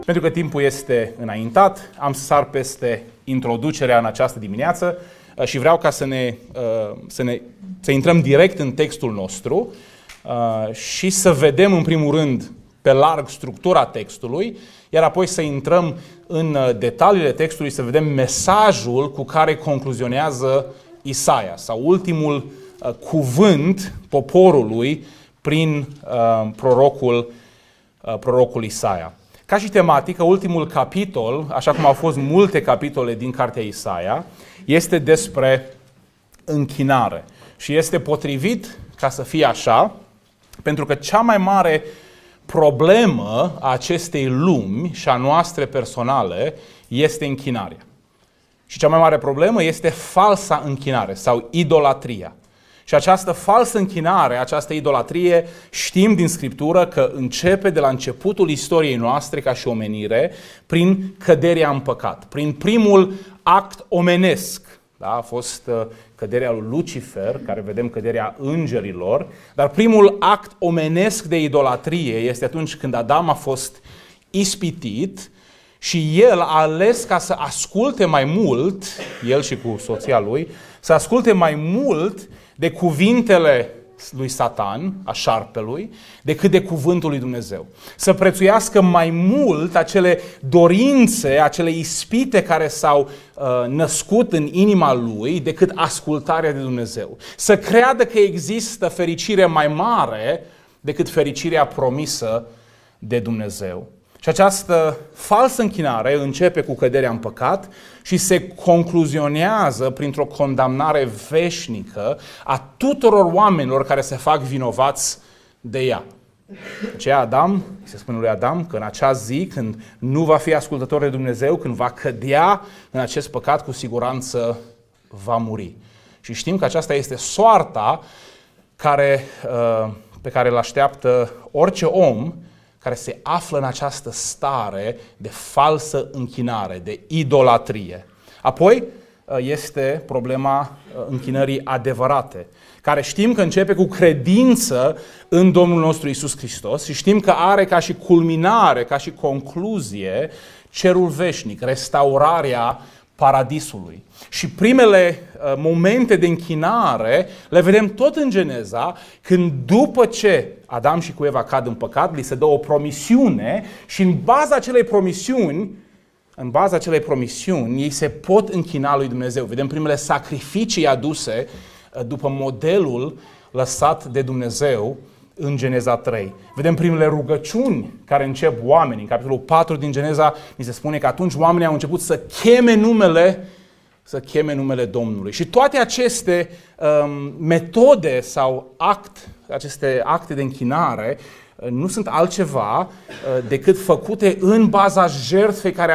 Pentru că timpul este înaintat, am să sar peste introducerea în această dimineață și vreau ca să intrăm direct în textul nostru și să vedem în primul rând pe larg structura textului, iar apoi să intrăm în detaliile textului, să vedem mesajul cu care concluzionează Isaia sau ultimul cuvânt poporului prin prorocul Isaia. Ca și tematică, ultimul capitol, așa cum au fost multe capitole din cartea Isaia, este despre închinare. Și este potrivit ca să fie așa, pentru că cea mai mare problemă a acestei lumi și a noastre personale este închinarea. Și cea mai mare problemă este falsa închinare sau idolatria. Și această falsă închinare, această idolatrie, știm din Scriptură că începe de la începutul istoriei noastre ca și omenire, prin căderea în păcat, prin primul act omenesc. Da? A fost căderea lui Lucifer, care vedem căderea îngerilor, dar primul act omenesc de idolatrie este atunci când Adam a fost ispitit și el a ales ca să asculte mai mult, el și cu soția lui, să asculte mai mult de cuvintele lui Satan, a șarpelui, decât de cuvântul lui Dumnezeu. Să prețuiască mai mult acele dorințe, acele ispite care s-au născut în inima lui, decât ascultarea de Dumnezeu. Să creadă că există fericire mai mare decât fericirea promisă de Dumnezeu. Și această falsă închinare începe cu căderea în păcat și se concluzionează printr-o condamnare veșnică a tuturor oamenilor care se fac vinovați de ea. Aceea Adam, se spune lui Adam că în acea zi, când nu va fi ascultător de Dumnezeu, când va cădea în acest păcat, cu siguranță va muri. Și știm că aceasta este soarta pe care îl așteaptă orice om care se află în această stare de falsă închinare, de idolatrie. Apoi este problema închinării adevărate, care știm că începe cu credință în Domnul nostru Iisus Hristos și știm că are ca și culminare, ca și concluzie, cerul veșnic, restaurarea paradisului. Și primele momente de închinare le vedem tot în Geneza, când după ce Adam și cu Eva cad în păcat, li se dă o promisiune și în baza acelei promisiuni, ei se pot închina lui Dumnezeu. Vedem primele sacrificii aduse după modelul lăsat de Dumnezeu în Geneza 3. Vedem primele rugăciuni care încep oamenii. În capitolul 4 din Geneza ni se spune că atunci oamenii au început să cheme numele Domnului. Și toate aceste metode sau aceste acte de închinare nu sunt altceva decât făcute în baza jertfei care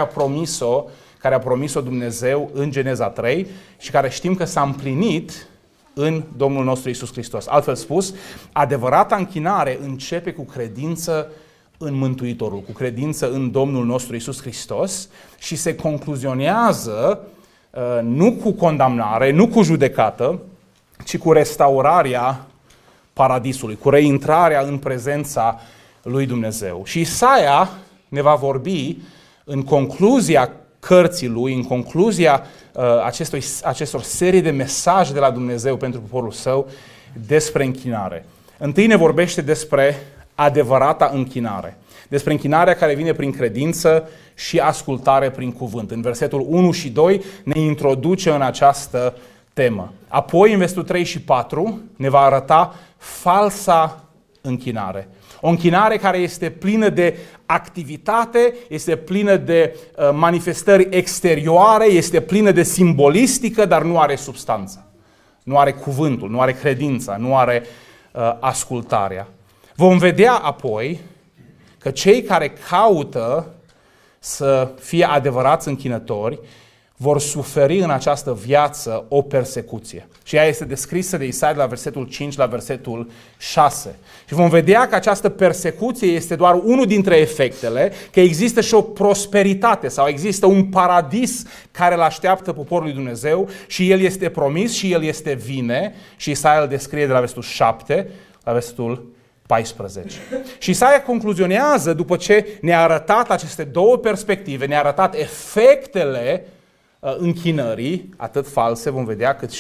a promis-o Dumnezeu în Geneza 3 și care știm că s-a împlinit în Domnul nostru Iisus Hristos. Altfel spus, adevărata închinare începe cu credință în Mântuitorul, cu credință în Domnul nostru Iisus Hristos și se concluzionează nu cu condamnare, nu cu judecată, ci cu restaurarea paradisului, cu reintrarea în prezența lui Dumnezeu. Și Isaia ne va vorbi în concluzia cărții lui, în concluzia acestor serii de mesaje de la Dumnezeu pentru poporul său despre închinare. Întâi ne vorbește despre adevărata închinare, despre închinarea care vine prin credință și ascultare prin cuvânt. În versetul 1 și 2 ne introduce în această temă. Apoi, în versetul 3 și 4, ne va arăta falsa închinare. O închinare care este plină de activitate, este plină de manifestări exterioare, este plină de simbolistică, dar nu are substanță. Nu are cuvântul, nu are credința, nu are ascultarea. Vom vedea apoi că cei care caută să fie adevărați închinători vor suferi în această viață o persecuție. Și ea este descrisă de Isaia de la versetul 5 la versetul 6. Și vom vedea că această persecuție este doar unul dintre efectele, că există și o prosperitate sau există un paradis care îl așteaptă poporul lui Dumnezeu și el este promis și el este vine. Și Isaia îl descrie de la versetul 7 la versetul 14. Și Isaia concluzionează, după ce ne-a arătat aceste două perspective, ne-a arătat efectele închinării, atât false, vom vedea, cât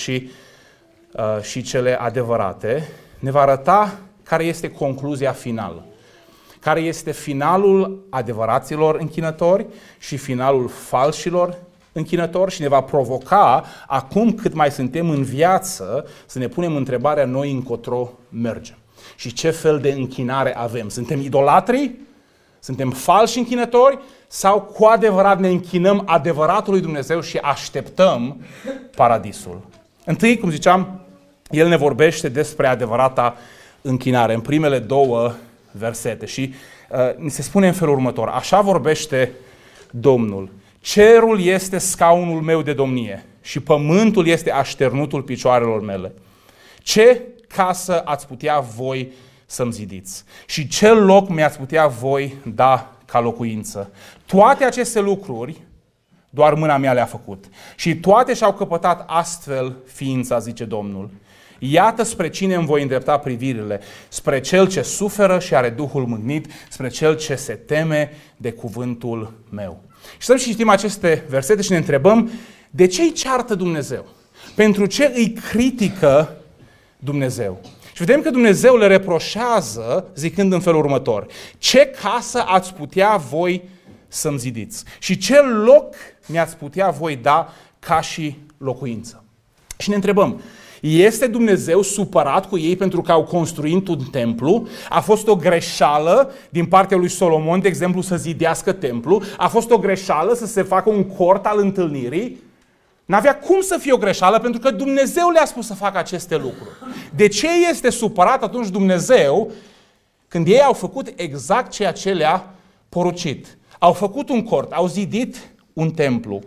și cele adevărate, ne va arăta care este concluzia finală. Care este finalul adevăraților închinători și finalul falșilor închinători și ne va provoca, acum cât mai suntem în viață, să ne punem întrebarea noi încotro mergem. Și ce fel de închinare avem? Suntem idolatri? Suntem falși închinători? Sau cu adevărat ne închinăm adevăratului Dumnezeu și așteptăm paradisul? Întâi, cum ziceam, el ne vorbește despre adevărata închinare în primele două versete și ni se spune în felul următor: așa vorbește Domnul, cerul este scaunul meu de domnie și pământul este așternutul picioarelor mele. Ce casă ați putea voi să-mi zidiți? Și ce loc mi-ați putea voi da ca locuință? Toate aceste lucruri doar mâna mea le-a făcut și toate și-au căpătat astfel ființa, zice Domnul. Iată spre cine îmi voi îndrepta privirile, spre cel ce suferă și are Duhul mâhnit, spre cel ce se teme de cuvântul meu. Și stăm și citim aceste versete și ne întrebăm, de ce îi ceartă Dumnezeu? Pentru ce îi critică Dumnezeu? Și vedem că Dumnezeu le reproșează zicând în felul următor: ce casă ați putea voi să-mi zidiți? Și ce loc mi-ați putea voi da ca și locuință? Și ne întrebăm, este Dumnezeu supărat cu ei pentru că au construit un templu? A fost o greșeală din partea lui Solomon, de exemplu, să zidească templu? A fost o greșeală să se facă un cort al întâlnirii? N-avea cum să fie o greșeală, pentru că Dumnezeu le-a spus să facă aceste lucruri. De ce este supărat atunci Dumnezeu când ei au făcut exact ceea ce le-a porucit? Au făcut un cort, au zidit un templu.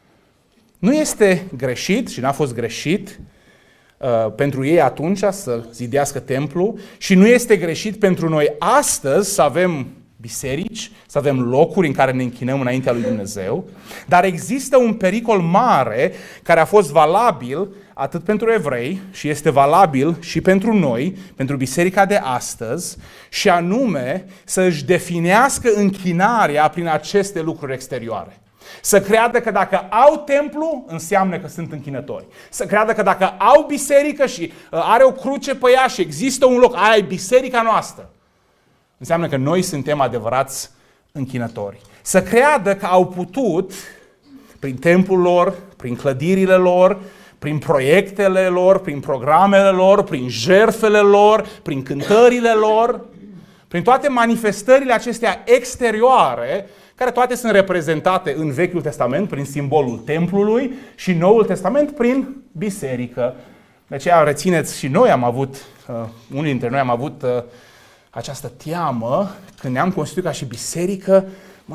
Nu este greșit și n-a fost greșit pentru ei atunci să zidească templu și nu este greșit pentru noi astăzi să avem biserici, să avem locuri în care ne închinăm înaintea lui Dumnezeu, dar există un pericol mare care a fost valabil atât pentru evrei și este valabil și pentru noi, pentru biserica de astăzi, și anume să își definească închinarea prin aceste lucruri exterioare. Să creadă că dacă au templu, înseamnă că sunt închinători. Să creadă că dacă au biserică și are o cruce pe ea și există un loc, aia e biserica noastră, înseamnă că noi suntem adevărați închinători. Să creadă că au putut, prin templul lor, prin clădirile lor, prin proiectele lor, prin programele lor, prin jertfele lor, prin cântările lor, prin toate manifestările acestea exterioare, care toate sunt reprezentate în Vechiul Testament prin simbolul templului și în Noul Testament prin biserică. De aceea rețineți, și noi am avut, unii dintre noi am avut această teamă când ne-am constituit ca și biserică.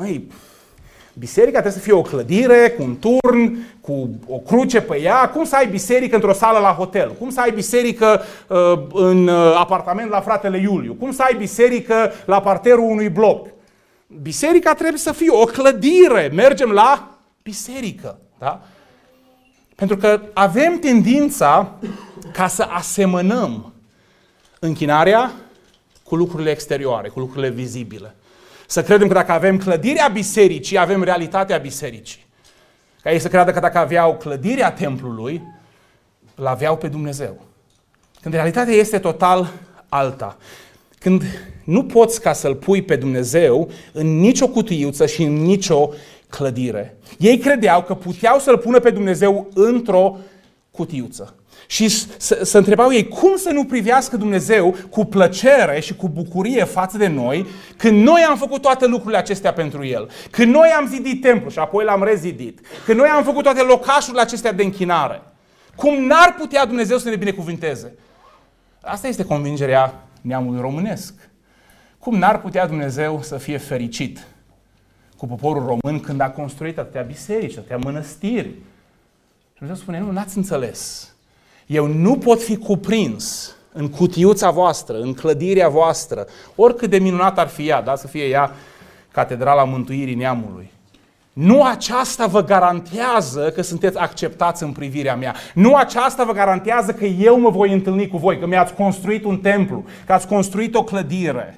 Biserica trebuie să fie o clădire cu un turn, cu o cruce pe ea. Cum să ai biserică într-o sală la hotel? Cum să ai biserică în apartament la fratele Iuliu? Cum să ai biserică la parterul unui bloc? Biserica trebuie să fie o clădire. Mergem la biserică. Da? Pentru că avem tendința ca să asemănăm închinarea cu lucrurile exterioare, cu lucrurile vizibile. Să credem că dacă avem clădirea bisericii, avem realitatea bisericii. Ca ei să creadă că dacă aveau clădirea templului, îl aveau pe Dumnezeu. Când realitatea este total alta. Când nu poți ca să-L pui pe Dumnezeu în nicio cutiuță și în nicio clădire. Ei credeau că puteau să-L pună pe Dumnezeu într-o cutiuță. Și să întrebau ei, cum să nu privească Dumnezeu cu plăcere și cu bucurie față de noi când noi am făcut toate lucrurile acestea pentru El, când noi am zidit templu și apoi l-am rezidit, când noi am făcut toate locașurile acestea de închinare. Cum n-ar putea Dumnezeu să ne binecuvânteze? Asta este convingerea neamului românesc. Cum n-ar putea Dumnezeu să fie fericit cu poporul român când a construit atâtea biserici, atâtea mănăstiri? Și Dumnezeu spune, nu, n-ați înțeles. Eu nu pot fi cuprins în cutiuța voastră, în clădirea voastră, oricât de minunat ar fi ea, da? Să fie ea Catedrala Mântuirii Neamului. Nu aceasta vă garantează că sunteți acceptați în privirea mea. Nu aceasta vă garantează că eu mă voi întâlni cu voi, că mi-ați construit un templu, că ați construit o clădire.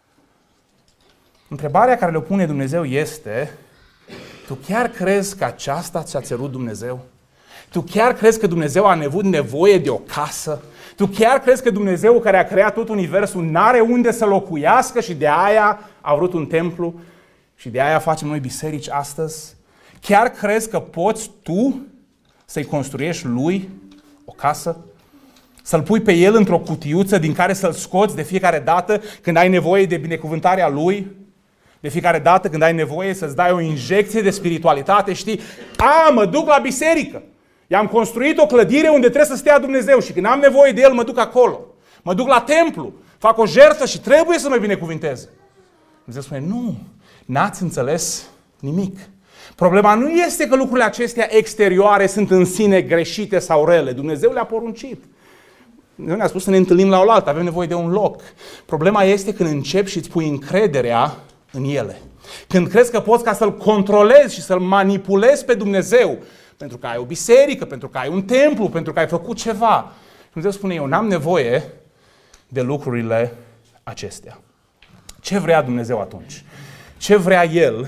Întrebarea care le pune Dumnezeu este: tu chiar crezi că aceasta ți-a cerut Dumnezeu? Tu chiar crezi că Dumnezeu a avut nevoie de o casă? Tu chiar crezi că Dumnezeu care a creat tot universul n-are unde să locuiască și de aia a vrut un templu? Și de aia facem noi biserici astăzi? Chiar crezi că poți tu să-i construiești lui o casă? Să-l pui pe el într-o cutiuță din care să-l scoți de fiecare dată când ai nevoie de binecuvântarea lui? De fiecare dată când ai nevoie să-ți dai o injecție de spiritualitate, știi? Mă duc la biserică. I-am construit o clădire unde trebuie să stea Dumnezeu și când am nevoie de el mă duc acolo. Mă duc la templu, fac o jertfă și trebuie să mă binecuvinteze. Dumnezeu spune: nu, n-ați înțeles nimic. Problema nu este că lucrurile acestea exterioare sunt în sine greșite sau rele. Dumnezeu le-a poruncit. Dumnezeu ne-a spus să ne întâlnim la oaltă, avem nevoie de un loc. Problema este când începi și îți pui încrederea în ele. Când crezi că poți ca să-L controlezi și să-L manipulezi pe Dumnezeu, pentru că ai o biserică, pentru că ai un templu, pentru că ai făcut ceva. Dumnezeu spune: eu n-am nevoie de lucrurile acestea. Ce vrea Dumnezeu atunci? Ce vrea El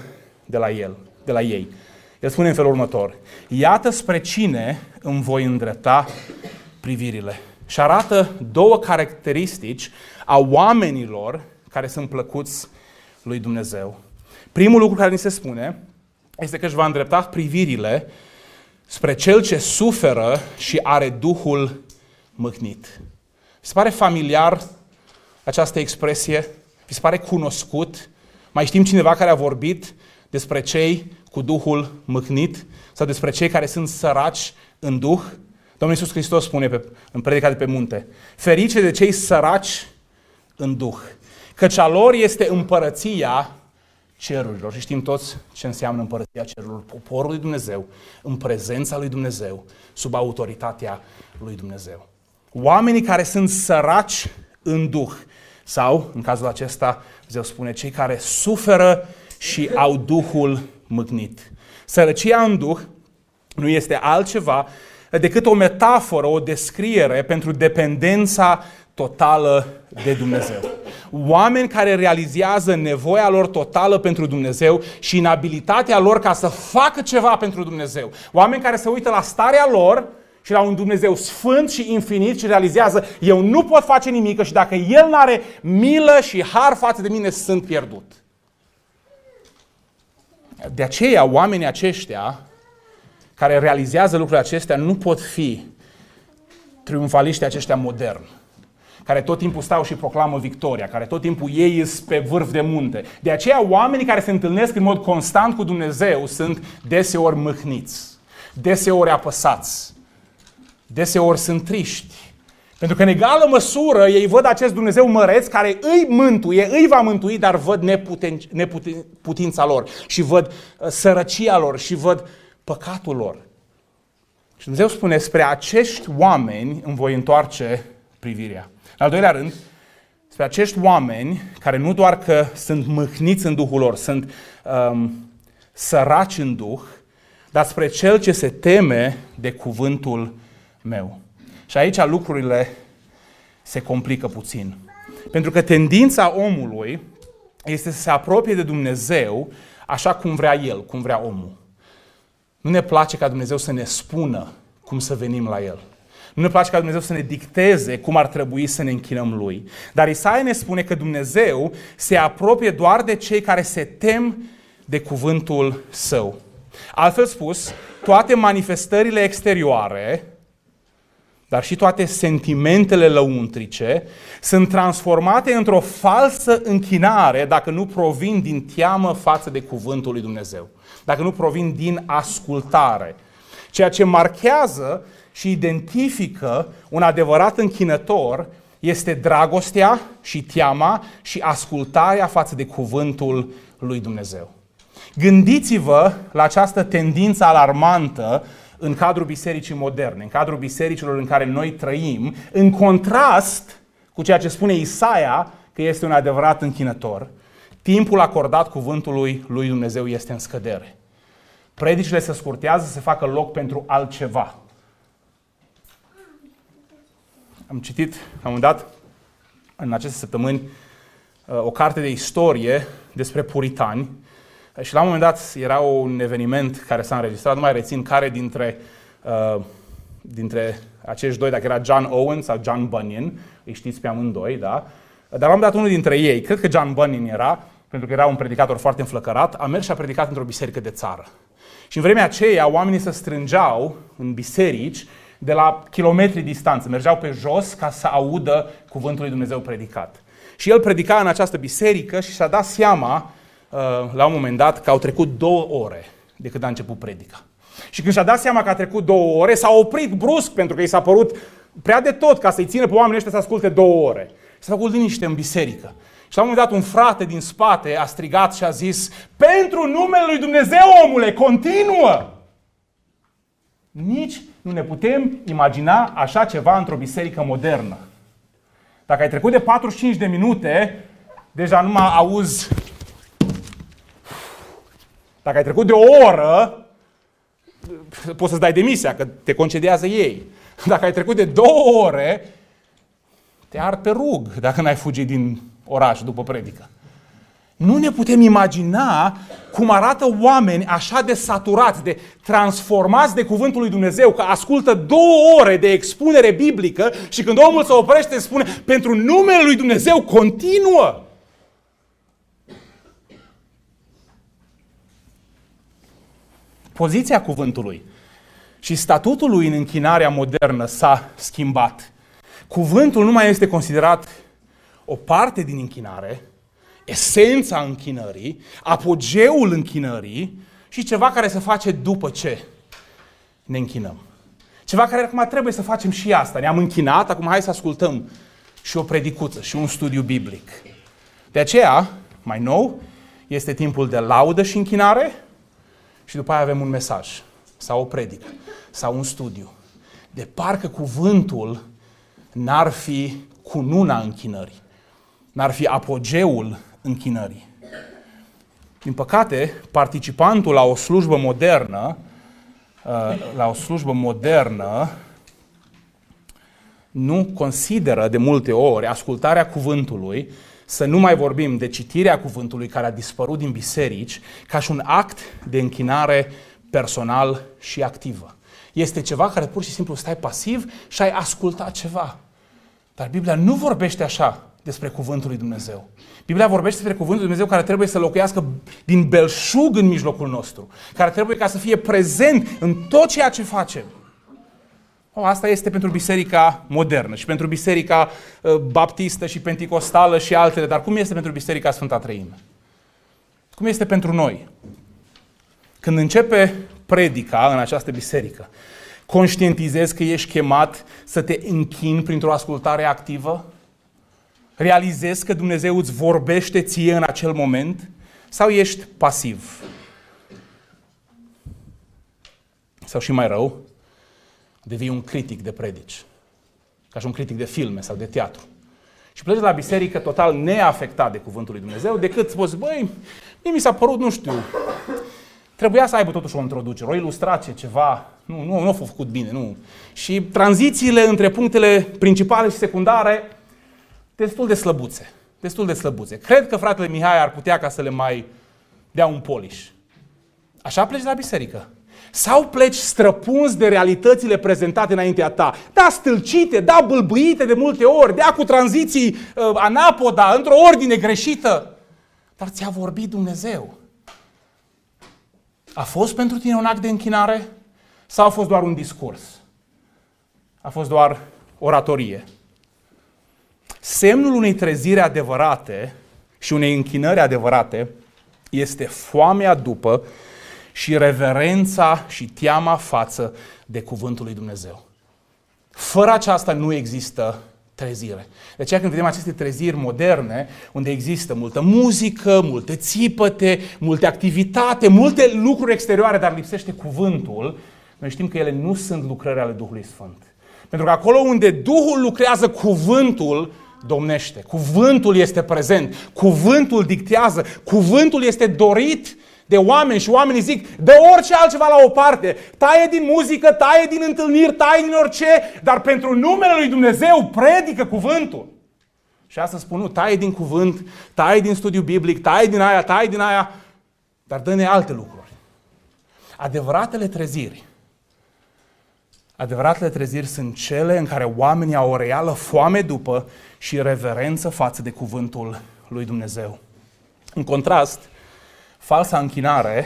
de la ei? El spune în felul următor: iată spre cine îmi voi îndrepta privirile. Și arată două caracteristici a oamenilor care sunt plăcuți lui Dumnezeu. Primul lucru care ni se spune este că își va îndrepta privirile spre cel ce suferă și are Duhul mâhnit. Vi se pare familiar această expresie? Vi se pare cunoscut? Mai știm cineva care a vorbit despre cei cu Duhul mâhnit sau despre cei care sunt săraci în Duh? Domnul Iisus Hristos spune în predica de pe munte: ferice de cei săraci în Duh, căci a lor este împărăția cerurilor. Și știm toți ce înseamnă împărăția cerurilor: poporul lui Dumnezeu, în prezența lui Dumnezeu, sub autoritatea lui Dumnezeu. Oamenii care sunt săraci în Duh, sau, în cazul acesta, Dumnezeu spune, cei care suferă și au Duhul mâhnit. Sărăcia în Duh nu este altceva decât o metaforă, o descriere pentru dependența totală de Dumnezeu. Oameni care realizează nevoia lor totală pentru Dumnezeu și inabilitatea lor ca să facă ceva pentru Dumnezeu. Oameni care se uită la starea lor și la un Dumnezeu sfânt și infinit și realizează: eu nu pot face nimic și dacă El n-are milă și har față de mine, sunt pierdut. De aceea, oamenii aceștia care realizează lucrurile acestea nu pot fi triumfaliștii aceștia moderni, care tot timpul stau și proclamă victoria, care tot timpul ei sunt pe vârf de munte. De aceea, oamenii care se întâlnesc în mod constant cu Dumnezeu sunt deseori mâhniți, deseori apăsați, deseori sunt triști. Pentru că în egală măsură ei văd acest Dumnezeu măreț care îi mântuie, îi va mântui, dar văd neputința lor și văd sărăcia lor și văd păcatul lor. Și Dumnezeu spune: spre acești oameni îmi voi întoarce privirea. În al doilea rând, spre acești oameni care nu doar că sunt mâhniți în Duhul lor, sunt săraci în Duh, dar spre cel ce se teme de cuvântul meu. Și aici lucrurile se complică puțin. Pentru că tendința omului este să se apropie de Dumnezeu așa cum vrea el, cum vrea omul. Nu ne place ca Dumnezeu să ne spună cum să venim la El. Nu ne place ca Dumnezeu să ne dicteze cum ar trebui să ne închinăm Lui. Dar Isaia ne spune că Dumnezeu se apropie doar de cei care se tem de cuvântul Său. Altfel spus, toate manifestările exterioare, dar și toate sentimentele lăuntrice, sunt transformate într-o falsă închinare dacă nu provin din teamă față de cuvântul lui Dumnezeu. Dacă nu provin din ascultare. Ceea ce marchează și identifică un adevărat închinător este dragostea și teama și ascultarea față de cuvântul lui Dumnezeu. Gândiți-vă la această tendință alarmantă în cadrul bisericii moderne, în cadrul bisericilor în care noi trăim, în contrast cu ceea ce spune Isaia că este un adevărat închinător. Timpul acordat cuvântului lui Dumnezeu este în scădere. Predicile se scurtează, se facă loc pentru altceva. Am citit, la un moment dat, în aceste săptămâni, o carte de istorie despre puritani și la un moment dat era un eveniment care s-a înregistrat, nu mai rețin care dintre acești doi, dacă era John Owen sau John Bunyan, îi știți pe amândoi, da? Dar la un moment dat unul dintre ei, cred că John Bunyan era, pentru că era un predicator foarte înflăcărat, a mers și a predicat într-o biserică de țară. Și în vremea aceea oamenii se strângeau în biserici de la kilometri distanță, mergeau pe jos ca să audă cuvântul lui Dumnezeu predicat. Și el predica în această biserică și și-a dat seama la un moment dat că au trecut 2 ore de când a început predica. Și când și-a dat seama că a trecut 2 ore, s-a oprit brusc pentru că i s-a părut prea de tot ca să-i țină pe oamenii ăștia să asculte 2 ore. S-a făcut liniște în biserică. Și la un moment dat un frate din spate a strigat și a zis: pentru numele lui Dumnezeu, omule, continuă! Nici nu ne putem imagina așa ceva într-o biserică modernă. Dacă ai trecut de 45 de minute, deja nu mai auzi. Dacă ai trecut de o oră, poți să-ți dai demisia, că te concediază ei. Dacă ai trecut de 2 ore, te ard pe rug dacă n-ai fugit din oraș după predică. Nu ne putem imagina cum arată oameni așa de saturați, de transformați de cuvântul lui Dumnezeu, că ascultă 2 ore de expunere biblică și când omul se oprește spune: pentru numele lui Dumnezeu continuă. Poziția cuvântului și statutul lui în închinarea modernă s-a schimbat. Cuvântul nu mai este considerat o parte din închinare, esența închinării, apogeul închinării și ceva care se face după ce ne închinăm. Ceva care acum trebuie să facem și asta. Ne-am închinat, acum hai să ascultăm și o predicuță și un studiu biblic. De aceea, mai nou, este timpul de laudă și închinare și după aia avem un mesaj sau o predică sau un studiu. De parcă cuvântul n-ar fi cununa închinării, n-ar fi apogeul închinării. Din păcate, participantul la o slujbă modernă, nu consideră de multe ori ascultarea cuvântului, să nu mai vorbim de citirea cuvântului care a dispărut din biserici, ca și un act de închinare personal și activă. Este ceva care pur și simplu stai pasiv și ai ascultat ceva. Dar Biblia nu vorbește așa despre cuvântul lui Dumnezeu. Biblia vorbește despre cuvântul lui Dumnezeu care trebuie să locuiască din belșug în mijlocul nostru, care trebuie ca să fie prezent în tot ceea ce facem. Asta este pentru biserica modernă și pentru biserica baptistă și penticostală și altele, dar cum este pentru biserica Sfânta Treime? Cum este pentru noi? Când începe predica în această biserică, conștientizezi că ești chemat să te închini printr-o ascultare activă? Realizezi că Dumnezeu îți vorbește ție în acel moment? Sau ești pasiv? Sau și mai rău, devii un critic de predici, ca și un critic de filme sau de teatru. Și pleci la biserică total neafectat de cuvântul lui Dumnezeu, decât să zici: băi, mie mi s-a părut, nu știu, trebuia să aibă totuși o introducere, o ilustrație, ceva, nu a făcut bine, nu. Și tranzițiile între punctele principale și secundare, destul de slăbuțe. Cred că fratele Mihai ar putea ca să le mai dea un polish. Așa pleci la biserică. Sau pleci străpuns de realitățile prezentate înaintea ta. Da, stâlcite, da, bâlbâite de multe ori, da, cu tranziții anapoda, într-o ordine greșită. Dar ți-a vorbit Dumnezeu. A fost pentru tine un act de închinare? Sau a fost doar un discurs? A fost doar oratorie? Semnul unei treziri adevărate și unei închinări adevărate este foamea după și reverența și teama față de cuvântul lui Dumnezeu. Fără aceasta nu există trezire. De aceea când vedem aceste treziri moderne, unde există multă muzică, multe țipăte, multe activitate, multe lucruri exterioare, dar lipsește cuvântul, noi știm că ele nu sunt lucrări ale Duhului Sfânt. Pentru că acolo unde Duhul lucrează, cuvântul domnește. Cuvântul este prezent, cuvântul dictează, cuvântul este dorit de oameni și oamenii zic, dă orice altceva la o parte, taie din muzică, taie din întâlniri, taie din orice, dar pentru numele lui Dumnezeu predică cuvântul. Și asta spun, nu, taie din cuvânt, taie din studiu biblic, taie din aia, dar dă-ne alte lucruri. Adevăratele treziri sunt cele în care oamenii au o reală foame după și reverență față de cuvântul lui Dumnezeu. În contrast, falsa închinare,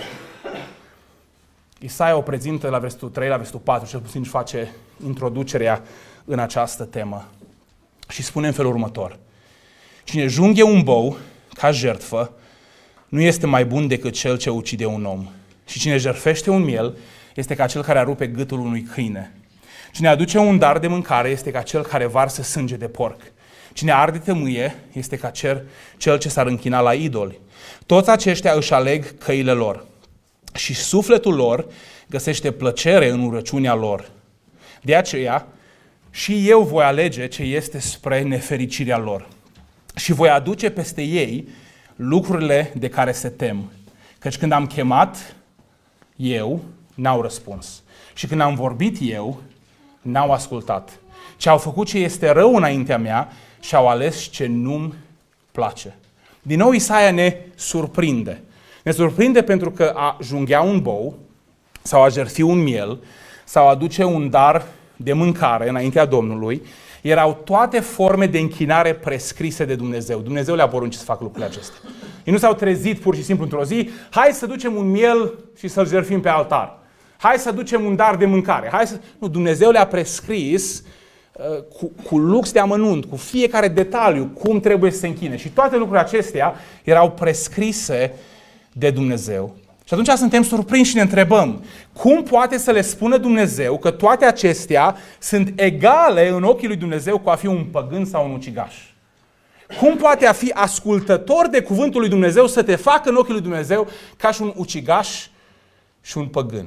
Isaia o prezintă la versetul 3, la versetul 4, cel puțin își face introducerea în această temă. Și spune în felul următor: cine junghe un bou ca jertfă nu este mai bun decât cel ce ucide un om. Și cine jertfește un miel este ca cel care arupe gâtul unui câine. Cine aduce un dar de mâncare este ca cel care varsă sânge de porc. Cine arde tămâie este ca cel ce s-ar închina la idoli. Toți aceștia își aleg căile lor și sufletul lor găsește plăcere în urăciunea lor. De aceea și eu voi alege ce este spre nefericirea lor și voi aduce peste ei lucrurile de care se tem. Căci când am chemat eu, n-au răspuns. Și când am vorbit eu, n-au ascultat. Ce au făcut ce este rău înaintea mea și au ales ce nu-mi place. Din nou Isaia ne surprinde. Ne surprinde pentru că a junghea un bou sau a jertfi un miel sau a aduce un dar de mâncare înaintea Domnului erau toate forme de închinare prescrise de Dumnezeu. Dumnezeu le-a poruncit să facă lucrurile acestea. Ei nu s-au trezit pur și simplu într-o zi, hai să ducem un miel și să-l jertfim pe altar. Hai să ducem un dar de mâncare. Nu, Dumnezeu le-a prescris cu lux de amănunt, cu fiecare detaliu, cum trebuie să se închine. Și toate lucrurile acestea erau prescrise de Dumnezeu. Și atunci suntem surprinși și ne întrebăm, cum poate să le spună Dumnezeu că toate acestea sunt egale în ochii lui Dumnezeu cu a fi un păgân sau un ucigaș? Cum poate a fi ascultător de cuvântul lui Dumnezeu să te facă în ochii lui Dumnezeu ca și un ucigaș și un păgân?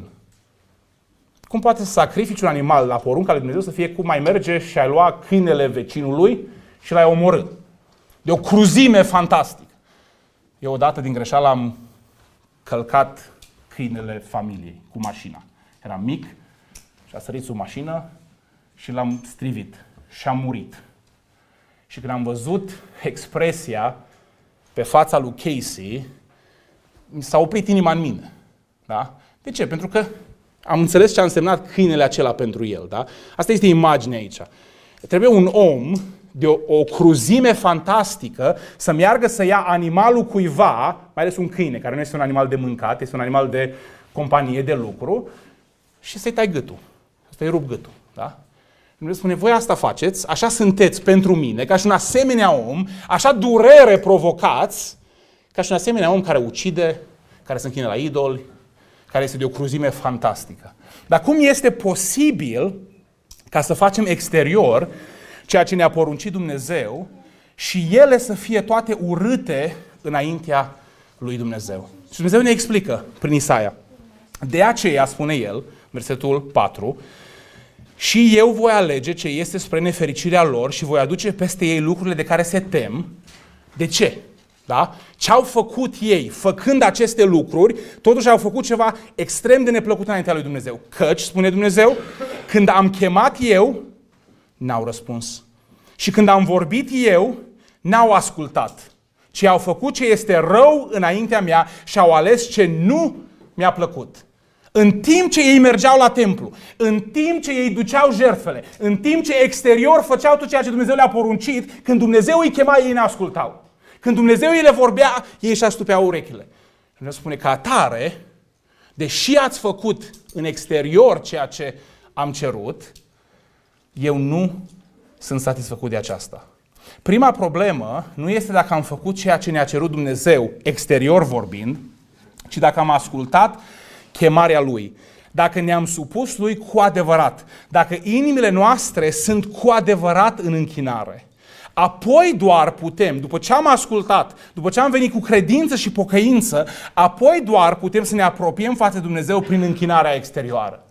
Cum poate să sacrifici un animal la porunca lui Dumnezeu să fie cum ai merge și ai lua câinele vecinului și l-ai omorât? De o cruzime fantastică. Eu odată din greșeală am călcat câinele familiei cu mașina. Eram mic și a sărit sub mașină și l-am strivit și a murit. Și când am văzut expresia pe fața lui Casey, mi s-a oprit inima în mine. Da? De ce? Pentru că am înțeles ce a însemnat câinele acela pentru el. Da? Asta este imaginea aici. Trebuie un om de o cruzime fantastică să meargă să ia animalul cuiva, mai ales un câine, care nu este un animal de mâncat, este un animal de companie, de lucru, și să-i tai gâtul, să-i rup gâtul. Da? Dumnezeu spune, voi asta faceți, așa sunteți pentru mine, ca și un asemenea om, așa durere provocați, ca și un asemenea om care ucide, care se închină la idoli, care este de o cruzime fantastică. Dar cum este posibil ca să facem exterior ceea ce ne-a poruncit Dumnezeu și ele să fie toate urâte înaintea lui Dumnezeu? Și Dumnezeu ne explică prin Isaia. De aceea, spune el, versetul 4, și eu voi alege ce este spre nefericirea lor și voi aduce peste ei lucrurile de care se tem. De ce? Da? Ce au făcut ei, făcând aceste lucruri, totuși au făcut ceva extrem de neplăcut înaintea lui Dumnezeu. Căci, spune Dumnezeu, când am chemat eu, n-au răspuns. Și când am vorbit eu, n-au ascultat. Ci au făcut ce este rău înaintea mea și au ales ce nu mi-a plăcut. În timp ce ei mergeau la templu, în timp ce ei duceau jertfele, în timp ce exterior făceau tot ceea ce Dumnezeu le-a poruncit, când Dumnezeu îi chema, ei n-ascultau. Când Dumnezeu îi le vorbea, ei își astupeau urechile. Și Dumnezeu spune că atare, deși ați făcut în exterior ceea ce am cerut, eu nu sunt satisfăcut de aceasta. Prima problemă nu este dacă am făcut ceea ce ne-a cerut Dumnezeu, exterior vorbind, ci dacă am ascultat chemarea Lui, dacă ne-am supus Lui cu adevărat, dacă inimile noastre sunt cu adevărat în închinare. Apoi doar putem, după ce am ascultat, după ce am venit cu credință și pocăință, apoi doar putem să ne apropiem față de Dumnezeu prin închinarea exterioară.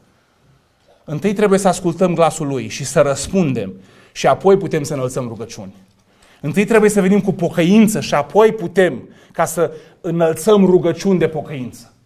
Întâi trebuie să ascultăm glasul Lui și să răspundem și apoi putem să înălțăm rugăciuni. Întâi trebuie să venim cu pocăință și apoi putem ca să înălțăm rugăciuni de pocăință.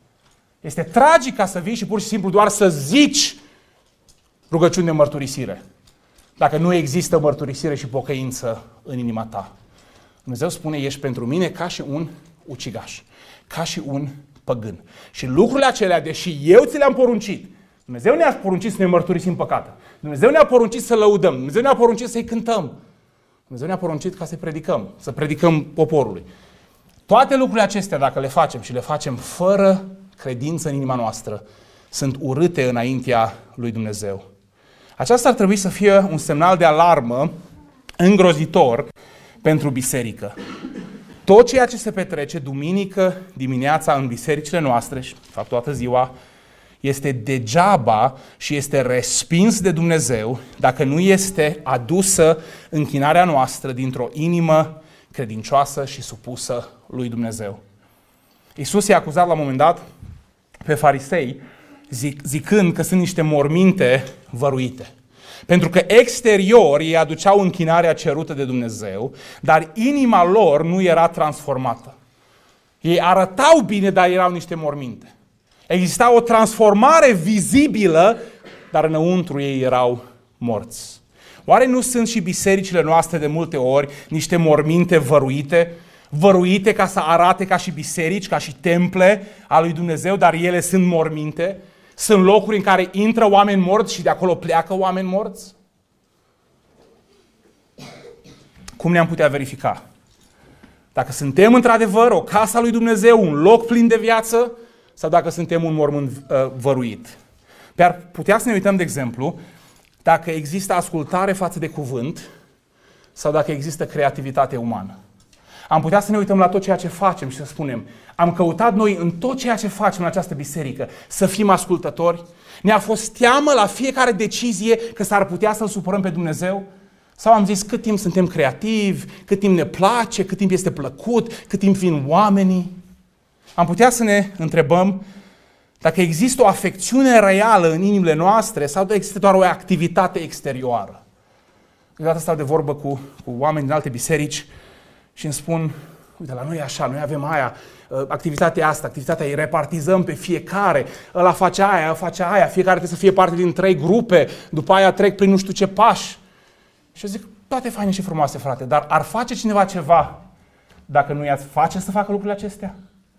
Este tragic ca să vii și pur și simplu doar să zici rugăciuni de mărturisire, dacă nu există mărturisire și pocăință în inima ta. Dumnezeu spune, ești pentru mine ca și un ucigaș, ca și un păgân. Și lucrurile acelea, deși eu ți le-am poruncit, Dumnezeu ne-a poruncit să ne mărturisim păcate. Dumnezeu ne-a poruncit să lăudăm. Dumnezeu ne-a poruncit să-i cântăm. Dumnezeu ne-a poruncit ca să predicăm, să predicăm poporului. Toate lucrurile acestea, dacă le facem și le facem fără credință în inima noastră, sunt urâte înaintea lui Dumnezeu. Aceasta ar trebui să fie un semnal de alarmă îngrozitor pentru biserică. Tot ceea ce se petrece duminică dimineața în bisericile noastre, și de fapt toată ziua, este degeaba și este respins de Dumnezeu dacă nu este adusă închinarea noastră dintr-o inimă credincioasă și supusă lui Dumnezeu. Iisus i-a acuzat la un moment dat pe farisei zicând că sunt niște morminte văruite. Pentru că exterior ei aduceau închinarea cerută de Dumnezeu, dar inima lor nu era transformată. Ei arătau bine, dar erau niște morminte. Exista o transformare vizibilă, dar înăuntru ei erau morți. Oare nu sunt și bisericile noastre de multe ori niște morminte văruite ca să arate ca și biserici, ca și temple a lui Dumnezeu, dar ele sunt morminte? Sunt locuri în care intră oameni morți și de acolo pleacă oameni morți? Cum ne-am putea verifica? Dacă suntem într-adevăr o casă a lui Dumnezeu, un loc plin de viață, sau dacă suntem un mormânt văruit. Ar putea să ne uităm, de exemplu, dacă există ascultare față de cuvânt sau dacă există creativitate umană. Am putea să ne uităm la tot ceea ce facem și să spunem, am căutat noi în tot ceea ce facem în această biserică să fim ascultători? Ne-a fost teamă la fiecare decizie că s-ar putea să-L supărăm pe Dumnezeu? Sau am zis cât timp suntem creativi, cât timp ne place, cât timp este plăcut, cât timp vin oamenii? Am putea să ne întrebăm dacă există o afecțiune reală în inimile noastre sau dacă există doar o activitate exterioară. Câteodată stau de vorbă cu oameni din alte biserici și îmi spun, uite, la noi e așa, noi avem aia, activitatea asta, activitatea îi repartizăm pe fiecare, ăla face aia, fiecare trebuie să fie parte din 3 grupe, după aia trec prin nu știu ce pași. Și eu zic, toate faine și frumoase, frate, dar ar face cineva ceva dacă nu i-ați face să facă lucrurile acestea?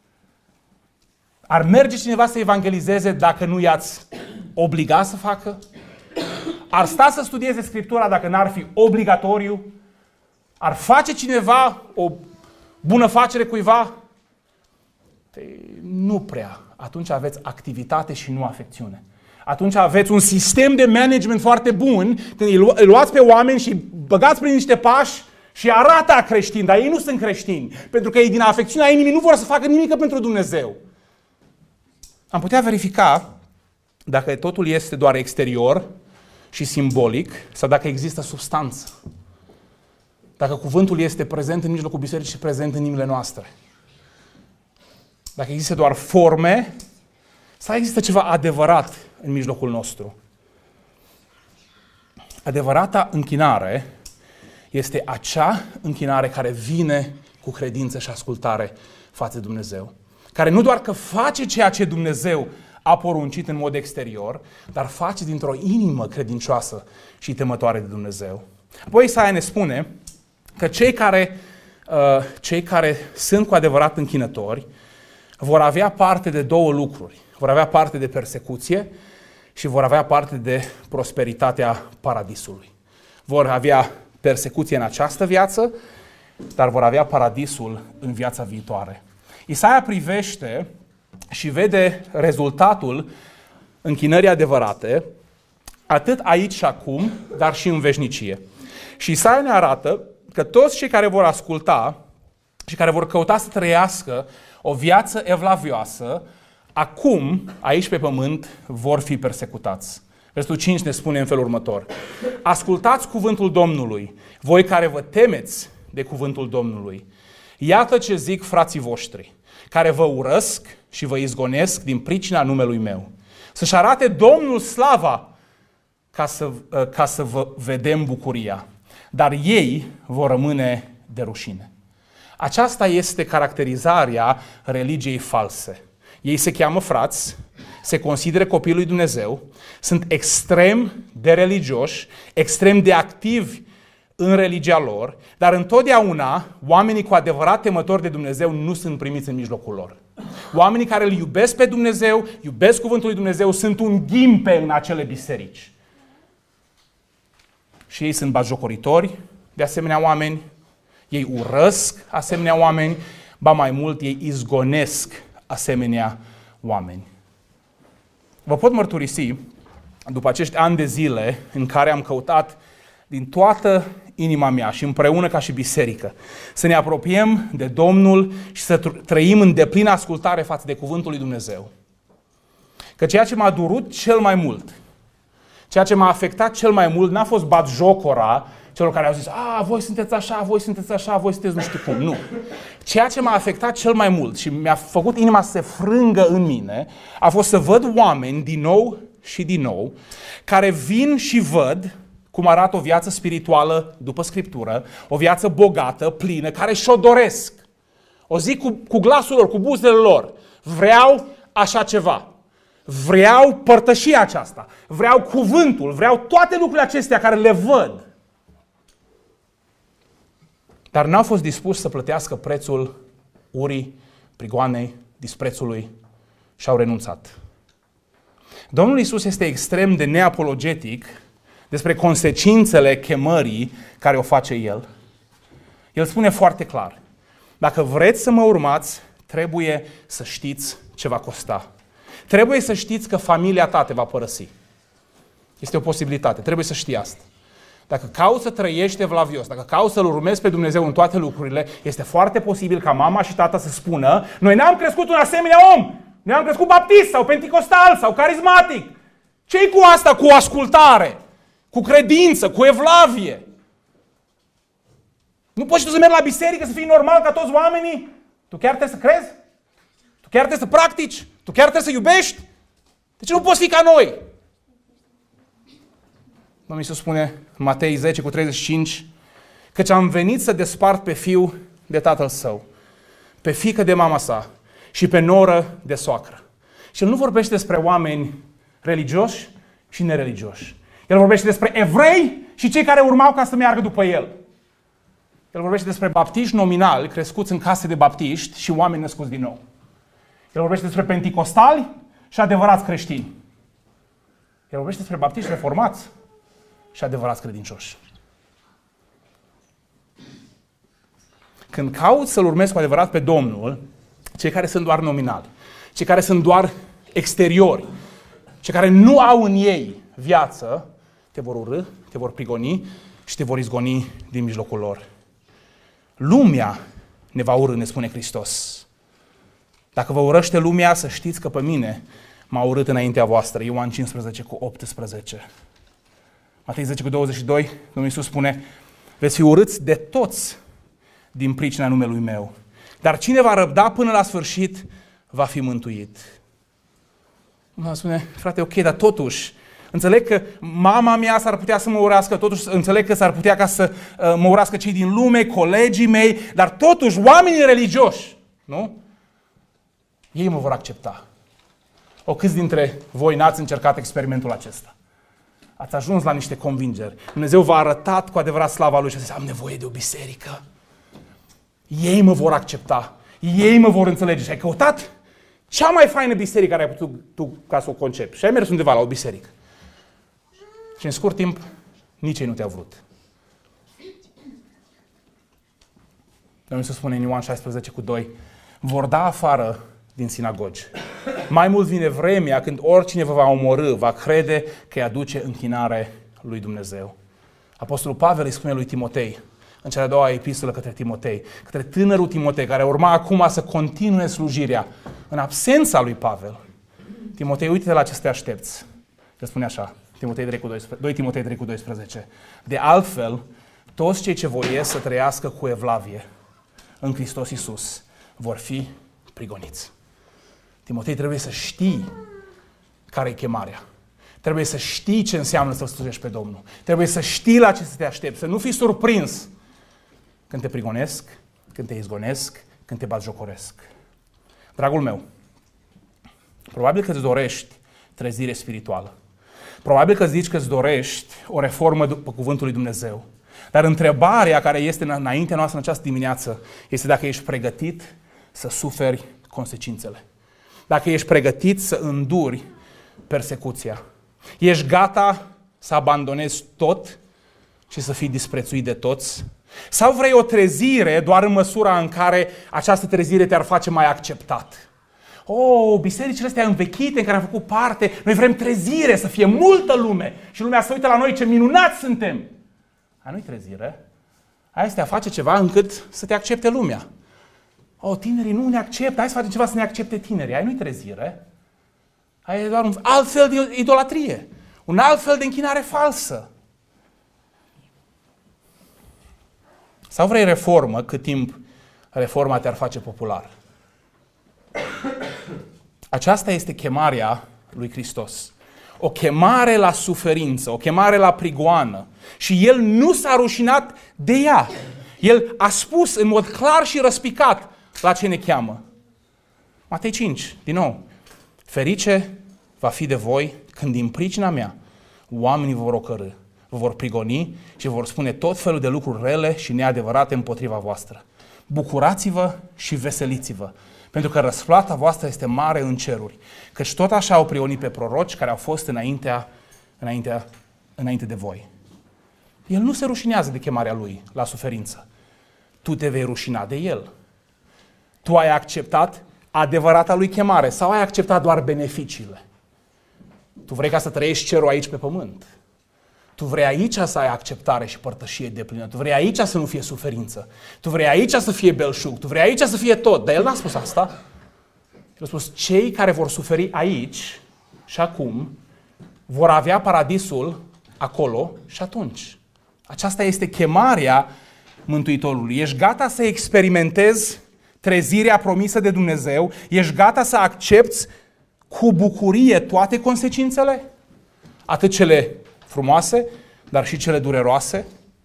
Ar merge cineva să evangelizeze dacă nu i-ați obliga să facă? Ar sta să studieze Scriptura dacă n-ar fi obligatoriu? Ar face cineva o bună facere cuiva? Nu prea. Atunci aveți activitate și nu afecțiune. Atunci aveți un sistem de management foarte bun, când îi luați pe oameni și băgați prin niște pași și arată a creștini, dar ei nu sunt creștini. Pentru că ei din afecțiunea inimii nu vor să facă nimic pentru Dumnezeu. Am putea verifica dacă totul este doar exterior și simbolic sau dacă există substanță. Dacă cuvântul este prezent în mijlocul bisericii și prezent în inimile noastre. Dacă există doar forme sau există ceva adevărat în mijlocul nostru. Adevărata închinare este acea închinare care vine cu credință și ascultare față de Dumnezeu. Care nu doar că face ceea ce Dumnezeu a poruncit în mod exterior, dar face dintr-o inimă credincioasă și temătoare de Dumnezeu. Apoi Isaia ne spune că cei care sunt cu adevărat închinători vor avea parte de 2 lucruri. Vor avea parte de persecuție și vor avea parte de prosperitatea paradisului. Vor avea persecuție în această viață, dar vor avea paradisul în viața viitoare. Isaia privește și vede rezultatul închinării adevărate, atât aici și acum, dar și în veșnicie. Și Isaia ne arată că toți cei care vor asculta și care vor căuta să trăiască o viață evlavioasă, acum, aici pe pământ, vor fi persecutați. Versetul 5 ne spune în felul următor. Ascultați cuvântul Domnului, voi care vă temeți de cuvântul Domnului. Iată ce zic frații voștri, care vă urăsc și vă izgonesc din pricina numelui meu. Să-și arate Domnul slava ca să vă vedem bucuria. Dar ei vor rămâne de rușine. Aceasta este caracterizarea religiei false. Ei se cheamă frați, se consideră copiii lui Dumnezeu, sunt extrem de religioși, extrem de activi în religia lor, dar întotdeauna oamenii cu adevărat temători de Dumnezeu nu sunt primiți în mijlocul lor. Oamenii care îl iubesc pe Dumnezeu, iubesc cuvântul lui Dumnezeu, sunt un ghimpe în acele biserici. Și ei sunt batjocoritori de asemenea oameni, ei urăsc asemenea oameni, ba mai mult, ei izgonesc asemenea oameni. Vă pot mărturisi, după acești ani de zile în care am căutat din toată inima mea și împreună ca și biserică să ne apropiem de Domnul și să trăim în deplină ascultare față de cuvântul lui Dumnezeu, că ceea ce m-a durut cel mai mult, ceea ce m-a afectat cel mai mult n-a fost batjocora celor care au zis, voi sunteți așa, voi sunteți așa, voi sunteți nu știu cum. Nu. Ceea ce m-a afectat cel mai mult și mi-a făcut inima să se frângă în mine a fost să văd oameni din nou și din nou care vin și văd cum arată o viață spirituală după Scriptură, o viață bogată, plină, care și-o doresc. O zic cu glasul lor, cu buzele lor. Vreau așa ceva. Vreau părtășia aceasta. Vreau cuvântul. Vreau toate lucrurile acestea care le văd. Dar n-au fost dispuși să plătească prețul urii, prigoanei, disprețului și au renunțat. Domnul Iisus este extrem de neapologetic despre consecințele chemării care o face El. El spune foarte clar, dacă vreți să mă urmați, trebuie să știți ce va costa. Trebuie să știți că familia ta te va părăsi. Este o posibilitate, trebuie să știi asta. Dacă cauți să trăiești evlavios, dacă cauți să-L urmezi pe Dumnezeu în toate lucrurile, este foarte posibil ca mama și tata să spună, noi n-am crescut un asemenea om, noi am crescut baptist sau penticostal sau carismatic. Ce-i cu asta, cu ascultare, cu credință, cu evlavie? Nu poți și tu să mergi la biserică, să fii normal ca toți oamenii? Tu chiar trebuie să crezi? Tu chiar trebuie să practici? Tu chiar trebuie să iubești? De ce nu poți fi ca noi? Domnul Iisus spune în Matei 10:35, căci am venit să despart pe fiu de tatăl său, pe fiică de mama sa și pe noră de soacră. Și el nu vorbește despre oameni religioși și nereligioși. El vorbește despre evrei și cei care urmau ca să meargă după el. El vorbește despre baptiști nominali, crescuți în case de baptiști și oameni născuți din nou. El vorbește despre penticostali și adevărați creștini. El vorbește despre baptiști reformați și adevărați credincioși. Când cauți să-L urmezi cu adevărat pe Domnul, cei care sunt doar nominali, cei care sunt doar exteriori, cei care nu au în ei viață, te vor urâ, te vor prigoni și te vor izgoni din mijlocul lor. Lumea ne va urâ, ne spune Hristos. Dacă vă urăște lumea, să știți că pe mine m-a urât înaintea voastră. Ioan 15:18. Matei 10:22, Domnul Iisus spune, veți fi urâți de toți din pricina numelui meu. Dar cine va răbda până la sfârșit, va fi mântuit. Mă spune, frate, ok, dar totuși, înțeleg că mama mea s-ar putea să mă urască, totuși înțeleg că s-ar putea ca să mă urască cei din lume, colegii mei, dar totuși oamenii religioși, nu? Ei mă vor accepta. O, câți dintre voi n-ați încercat experimentul acesta? Ați ajuns la niște convingeri. Dumnezeu v-a arătat cu adevărat slava Lui și a zis, am nevoie de o biserică. Ei mă vor accepta. Ei mă vor înțelege. Și ai căutat cea mai faină biserică care ai putut tu ca să o concepi. Și ai mers undeva la o biserică. Și în scurt timp, nici ei nu te-au vrut. Domnul Iisus spune în Ioan 16:2, vor da afară din sinagogi. Mai mult vine vremea când oricine vă va omorî, va crede că îi aduce închinare lui Dumnezeu. Apostolul Pavel îi spune lui Timotei, în cea de-a doua epistolă către Timotei, către tânărul Timotei, care urma acum să continue slujirea în absența lui Pavel. Timotei, uite-te la ce te aștepți. El spune așa, 2 Timotei 3:12. De altfel, toți cei ce voiesc să trăiască cu evlavie în Hristos Iisus vor fi prigoniți. Timotei, trebuie să știi care e chemarea. Trebuie să știi ce înseamnă să slujești pe Domnul. Trebuie să știi la ce să te aștepți, să nu fii surprins când te prigonesc, când te izgonesc, când te batjocoresc. Dragul meu, Probabil că îți dorești trezire spirituală. Probabil că zici că îți dorești o reformă după cuvântul lui Dumnezeu. Dar întrebarea care este înaintea noastră în această dimineață este dacă ești pregătit să suferi consecințele. Dacă ești pregătit să înduri persecuția. Ești gata să abandonezi tot și să fii disprețuit de toți? Sau vrei o trezire doar în măsura în care această trezire te-ar face mai acceptat? Bisericile astea învechite în care am făcut parte, noi vrem trezire, să fie multă lume și lumea să uită la noi ce minunați suntem. Aia nu-i trezire. Aia este a face ceva încât să te accepte lumea. Tinerii nu ne acceptă, hai să facem ceva să ne accepte tinerii. Aia nu-i trezire. Aia e doar un alt fel de idolatrie. Un alt fel de închinare falsă. Sau vrei reformă cât timp reforma te-ar face popular? Aceasta este chemarea lui Hristos. O chemare la suferință, o chemare la prigoană. Și El nu s-a rușinat de ea. El a spus în mod clar și răspicat la ce ne cheamă. Matei 5, din nou. Ferice va fi de voi când din pricina mea oamenii vă vor ocărî, vă vor prigoni și vă vor spune tot felul de lucruri rele și neadevărate împotriva voastră. Bucurați-vă și veseliți-vă, pentru că răsplata voastră este mare în ceruri. Căci tot așa au prionit pe proroci care au fost înainte de voi. El nu se rușinează de chemarea lui la suferință. Tu te vei rușina de el. Tu ai acceptat adevărata lui chemare sau ai acceptat doar beneficiile? Tu vrei ca să trăiești cerul aici pe pământ. Tu vrei aici să ai acceptare și părtășie deplină. Tu vrei aici să nu fie suferință. Tu vrei aici să fie belșug. Tu vrei aici să fie tot. Dar el n-a spus asta. El a spus, cei care vor suferi aici și acum vor avea paradisul acolo și atunci. Aceasta este chemarea Mântuitorului. Ești gata să experimentezi trezirea promisă de Dumnezeu? Ești gata să accepți cu bucurie toate consecințele? Atât cele frumoase, dar și cele dureroase?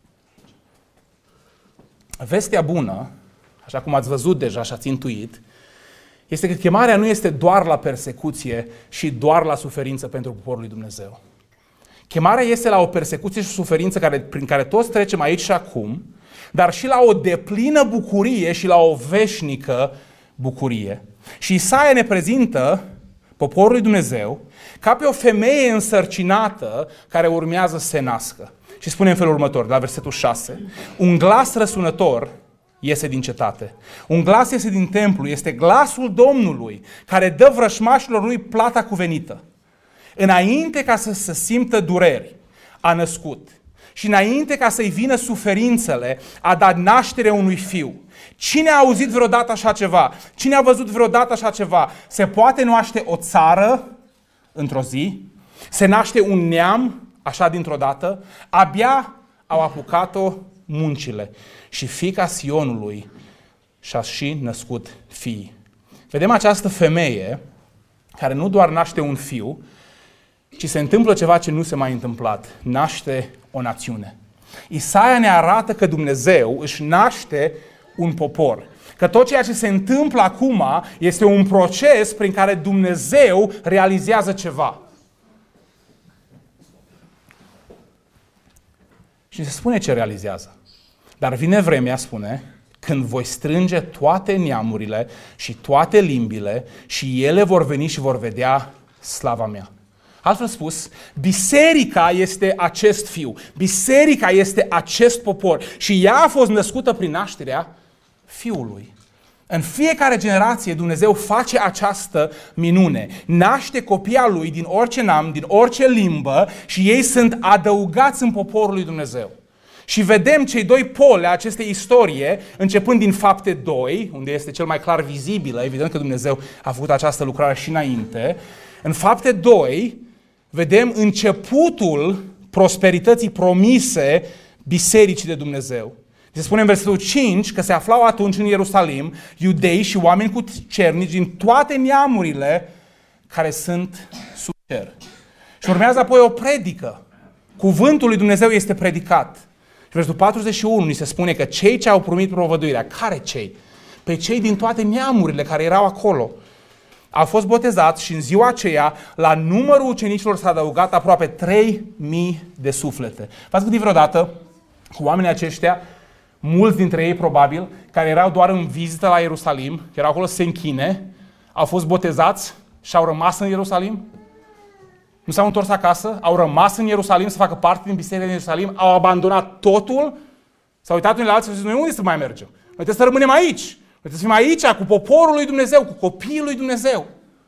Vestea bună, așa cum ați văzut deja și ați intuit, este că chemarea nu este doar la persecuție și doar la suferință pentru poporul lui Dumnezeu. Chemarea este la o persecuție și suferință prin care toți trecem aici și acum, dar și la o deplină bucurie și la o veșnică bucurie. Și Isaia ne prezintă poporul lui Dumnezeu ca pe o femeie însărcinată care urmează să se nască. Și spune în felul următor, la versetul 6, un glas răsunător iese din cetate. Un glas iese din templu, este glasul Domnului care dă vrășmașilor lui plata cuvenită. Înainte ca să se simtă dureri, a născut. Și înainte ca să-i vină suferințele, a dat naștere unui fiu. Cine a auzit vreodată așa ceva? Cine a văzut vreodată așa ceva? Se poate naște o țară într-o zi? Se naște un neam așa dintr-o dată? Abia au apucat-o muncile. Și fiica Sionului și-a și născut fii. Vedem această femeie care nu doar naște un fiu, ci se întâmplă ceva ce nu se mai întâmplat. Naște o națiune. Isaia ne arată că Dumnezeu își naște un popor. Că tot ceea ce se întâmplă acum este un proces prin care Dumnezeu realizează ceva. Și se spune ce realizează. Dar vine vremea, spune, când voi strânge toate neamurile și toate limbile și ele vor veni și vor vedea slava mea. Altfel spus, biserica este acest fiu, biserica este acest popor și ea a fost născută prin nașterea Fiului. În fiecare generație Dumnezeu face această minune. Naște copii al lui din orice neam, din orice limbă și ei sunt adăugați în poporul lui Dumnezeu. Și vedem cei doi poli a acestei istorie, începând din Fapte 2, unde este cel mai clar vizibil, evident că Dumnezeu a făcut această lucrare și înainte. În Fapte 2 vedem începutul prosperității promise bisericii de Dumnezeu. Se spune în versetul 5 că se aflau atunci în Ierusalim iudei și oameni cu cernici din toate neamurile care sunt sub cer. Și urmează apoi o predică. Cuvântul lui Dumnezeu este predicat. Și versetul 41 ni se spune că cei ce au primit provăduirea, care cei? Pe cei din toate neamurile care erau acolo. au fost botezați și în ziua aceea, la numărul ucenicilor s-a adăugat aproape 3000 de suflete. V-ați gândit vreodată cu oamenii aceștia, mulți dintre ei probabil, care erau doar în vizită la Ierusalim, erau acolo să se închine, au fost botezați și au rămas în Ierusalim? Nu s-au întors acasă? Au rămas în Ierusalim să facă parte din biserica din Ierusalim? Au abandonat totul? S-au uitat unii la alții și au zis, noi unde să mai mergem? Noi trebuie să rămânem aici. Noi trebuie să fim aici cu poporul lui Dumnezeu, cu copiii lui Dumnezeu.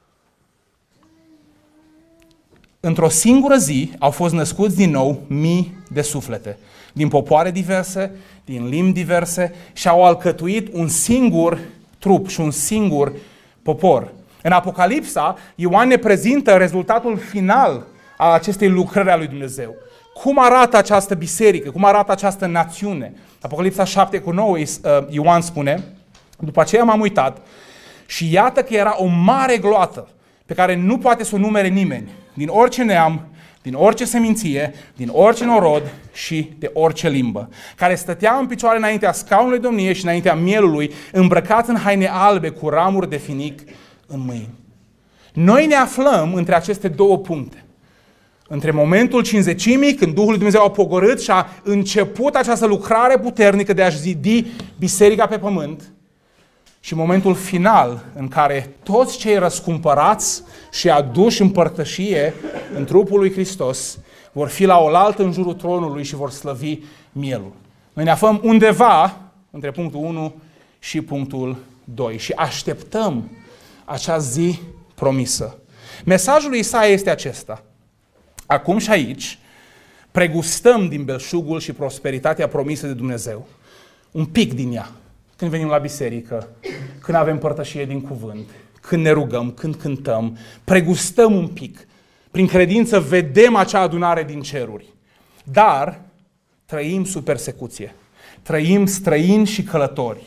Într-o singură zi au fost născuți din nou mii de suflete, din popoare diverse, din limbi diverse și au alcătuit un singur trup și un singur popor. În Apocalipsa, Ioan ne prezintă rezultatul final al acestei lucrări a lui Dumnezeu. Cum arată această biserică? Cum arată această națiune? Apocalipsa 7:9, Ioan spune, după aceea m-am uitat și iată că era o mare gloată pe care nu poate să o numere nimeni, din orice neam, din orice seminție, din orice norod și de orice limbă, care stătea în picioare înaintea scaunului domniei și înaintea mielului, îmbrăcat în haine albe cu ramuri de finic în mâini. Noi ne aflăm între aceste două puncte. Între momentul cinzecimii, când Duhul lui Dumnezeu a pogorât și a început această lucrare puternică de a-și zidi biserica pe pământ, și momentul final în care toți cei răscumpărați și aduși în părtășie în trupul lui Hristos vor fi la oaltă în jurul tronului și vor slăvi mielul. Noi ne aflăm undeva între punctul 1 și punctul 2 și așteptăm acea zi promisă. Mesajul lui Isaia este acesta. Acum și aici pregustăm din belșugul și prosperitatea promisă de Dumnezeu. Un pic din ea. Când venim la biserică, când avem părtășie din cuvânt, când ne rugăm, când cântăm, pregustăm un pic. Prin credință vedem acea adunare din ceruri. Dar trăim sub persecuție. Trăim străini și călători.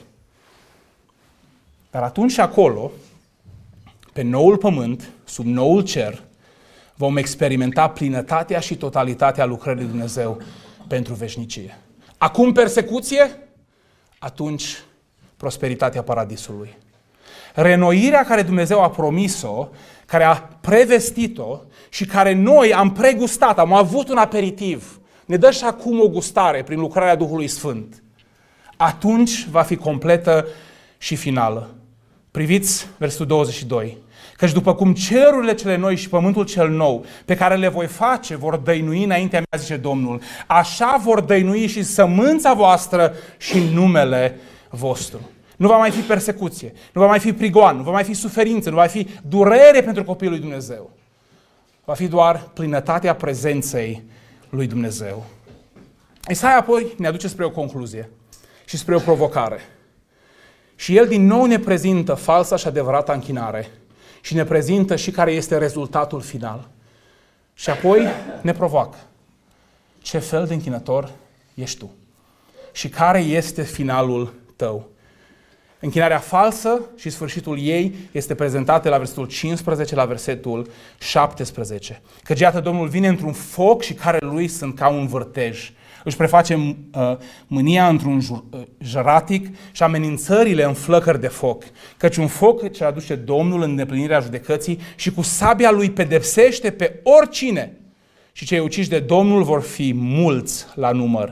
Dar atunci și acolo, pe noul pământ, sub noul cer, vom experimenta plinătatea și totalitatea lucrării lui Dumnezeu pentru veșnicie. Acum persecuție, atunci prosperitatea paradisului. Renoirea care Dumnezeu a promis-o, care a prevestit-o și care noi am pregustat, am avut un aperitiv, ne dă și acum o gustare prin lucrarea Duhului Sfânt. Atunci va fi completă și finală. Priviți versetul 22. Căci după cum cerurile cele noi și pământul cel nou, pe care le voi face, vor dăinui înaintea mea, zice Domnul, așa vor dăinui și sămânța voastră și numele vostru. Nu va mai fi persecuție, nu va mai fi prigoan, nu va mai fi suferință, nu va fi durere pentru copiii lui Dumnezeu. Va fi doar plinătatea prezenței lui Dumnezeu. Isaia apoi ne aduce spre o concluzie și spre o provocare. Și el din nou ne prezintă falsa și adevărata închinare și ne prezintă și care este rezultatul final. Și apoi ne provoacă. Ce fel de închinător ești tu? Și care este finalul tău? Închinarea falsă și sfârșitul ei este prezentată la versetul 15 la versetul 17. Căci iată Domnul vine într-un foc și care lui sunt ca un vârtej. Își preface mânia într-un jăratic și amenințările în flăcări de foc. Căci un foc ce aduce Domnul în îndeplinirea judecății și cu sabia lui pedepsește pe oricine. Și cei uciși de Domnul vor fi mulți la număr.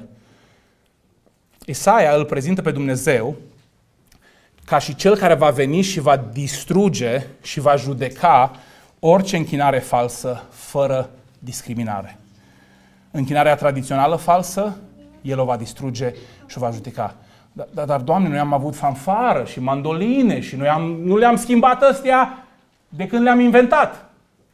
Isaia îl prezintă pe Dumnezeu ca și cel care va veni și va distruge și va judeca orice închinare falsă fără discriminare. Închinarea tradițională falsă, el o va distruge și o va judeca. Dar Doamne, noi am avut fanfară și mandoline și noi nu le-am schimbat astea de când le-am inventat.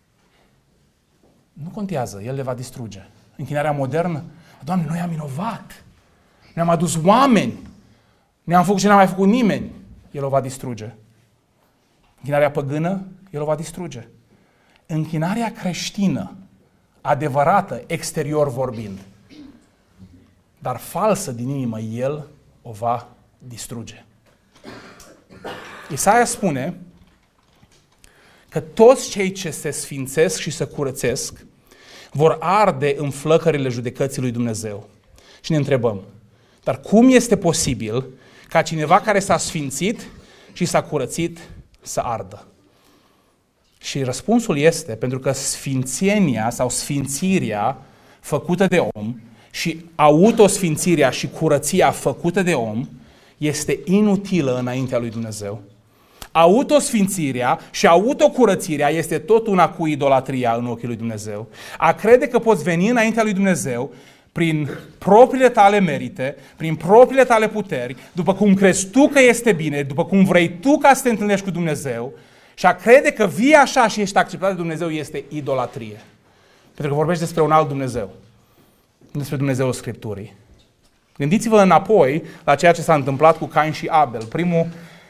Nu contează, el le va distruge. Închinarea modernă, Doamne, noi am inovat. Ne-am adus oameni. Ne-am făcut ce n-a mai făcut nimeni. El o va distruge. Închinarea păgână, el o va distruge. Închinarea creștină, adevărată, exterior vorbind, dar falsă din inimă, el o va distruge. Isaia spune că toți cei ce se sfințesc și se curățesc vor arde în flăcările judecății lui Dumnezeu. Și ne întrebăm, dar cum este posibil ca cineva care s-a sfințit și s-a curățit să ardă? Și răspunsul este pentru că sfințenia sau sfințirea făcută de om și autosfințirea și curăția făcută de om este inutilă înaintea lui Dumnezeu. Autosfințirea și autocurățirea este tot una cu idolatria în ochii lui Dumnezeu. A crede că poți veni înaintea lui Dumnezeu prin propriile tale merite, prin propriile tale puteri, după cum crezi tu că este bine, după cum vrei tu ca să te întâlnești cu Dumnezeu, și a crede că vii așa și ești acceptat de Dumnezeu este idolatrie. Pentru că vorbești despre un alt Dumnezeu, nu despre Dumnezeul Scripturii. Gândiți-vă înapoi la ceea ce s-a întâmplat cu Cain și Abel, primul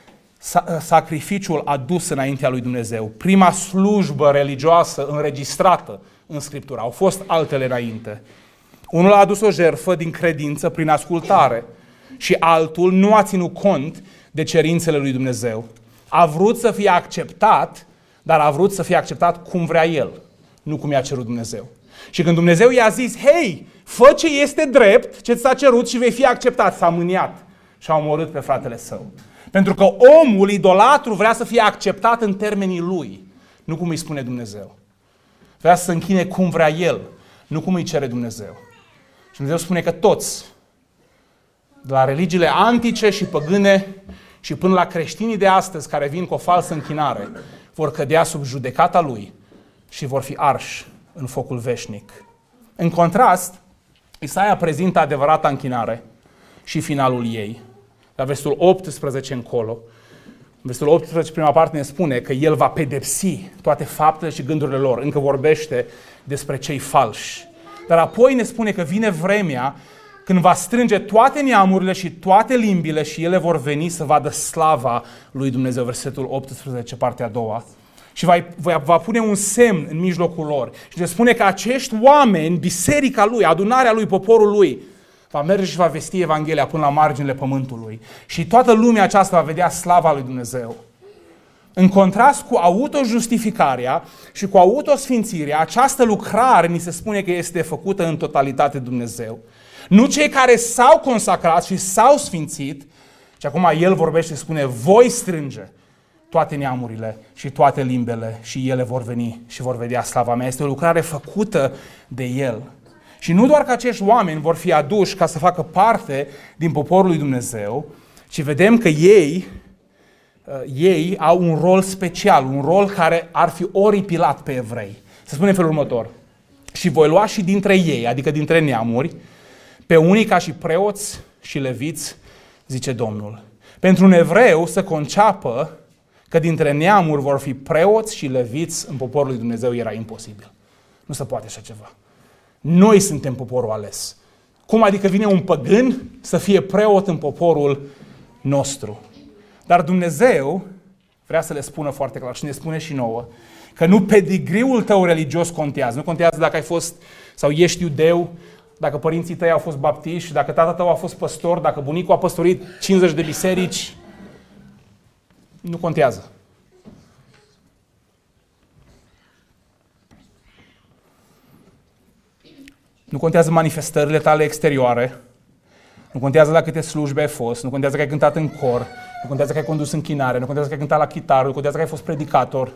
sacrificiul adus înaintea lui Dumnezeu, prima slujbă religioasă înregistrată în Scriptură. Au fost altele înainte. Unul a adus o jertfă din credință prin ascultare și altul nu a ținut cont de cerințele lui Dumnezeu. A vrut să fie acceptat, dar a vrut să fie acceptat cum vrea el, nu cum i-a cerut Dumnezeu. Și când Dumnezeu i-a zis, hei, fă ce este drept, ce ți s-a cerut și vei fi acceptat, s-a mâniat și a omorât pe fratele său. Pentru că omul, idolatru, vrea să fie acceptat în termenii lui, nu cum îi spune Dumnezeu. Vrea să se închine cum vrea el, nu cum îi cere Dumnezeu. Și Dumnezeu spune că toți, de la religiile antice și păgâne și până la creștinii de astăzi care vin cu o falsă închinare, vor cădea sub judecata lui și vor fi arși în focul veșnic. În contrast, Isaia prezintă adevărata închinare și finalul ei. La versetul 18 încolo, versetul 18, prima parte, ne spune că el va pedepsi toate faptele și gândurile lor. Încă vorbește despre cei falși. Dar apoi ne spune că vine vremea când va strânge toate neamurile și toate limbile și ele vor veni să vadă slava lui Dumnezeu. Versetul 18, partea a doua. Și va pune un semn în mijlocul lor. Și ne spune că acești oameni, biserica lui, adunarea lui, poporul lui, va merge și va vesti Evanghelia până la marginile pământului. Și toată lumea aceasta va vedea slava lui Dumnezeu. În contrast cu autojustificarea și cu autosfințirea, această lucrare ni se spune că este făcută în totalitate de Dumnezeu. Nu cei care s-au consacrat și s-au sfințit, și acum el vorbește și spune, voi strânge toate neamurile și toate limbele și ele vor veni și vor vedea slava mea. Este o lucrare făcută de el. Și nu doar că acești oameni vor fi aduși ca să facă parte din poporul lui Dumnezeu, ci vedem că ei au un rol special, un rol care ar fi oripilat pe evrei. Se spune în felul următor, și voi lua și dintre ei, adică dintre neamuri, pe unii ca și preoți și leviți, zice Domnul. Pentru un evreu să conceapă că dintre neamuri vor fi preoți și leviți în poporul lui Dumnezeu era imposibil. Nu se poate așa ceva. Noi suntem poporul ales. Cum adică vine un păgân să fie preot în poporul nostru? Dar Dumnezeu vrea să le spună foarte clar și ne spune și nouă că nu pedigriul tău religios contează. Nu contează dacă ai fost sau ești iudeu, dacă părinții tăi au fost baptiști, dacă tata tău a fost păstor, dacă bunicul a păstorit 50 de biserici. Nu contează. Nu contează manifestările tale exterioare, nu contează la câte slujbe ai fost, nu contează că ai cântat în cor, nu contează că ai condus închinare, nu contează că ai cântat la chitară, nu contează că ai fost predicator.